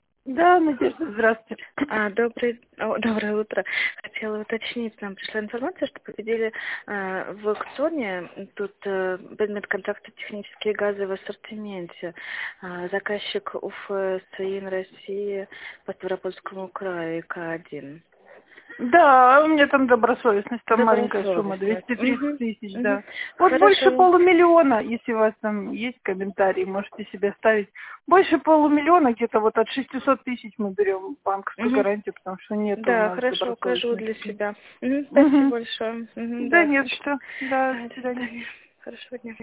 Да, Надежда, здравствуйте. Доброе утро. Хотела уточнить, нам пришла информация, что победили в аукционе. Тут предмет контракта технические газы в ассортименте. Заказчик УФ САИН России по Ставропольскому краю К1. Да, у меня там добросовестность, там маленькая сумма, Добросовестность. 230 тысяч, Мгм. да. Вот больше Хорошо. полумиллиона, если у вас там есть комментарии, можете себе ставить. Больше полумиллиона, где-то вот от 600 тысяч мы берем банковскую Мгм. гарантию, потому что нет у Да, нас хорошо, укажу для добросовестности. себя. Спасибо Мгм. большое. Да Да, нет хорошо. что. Да, до До свидания. свидания. Хорошего дня.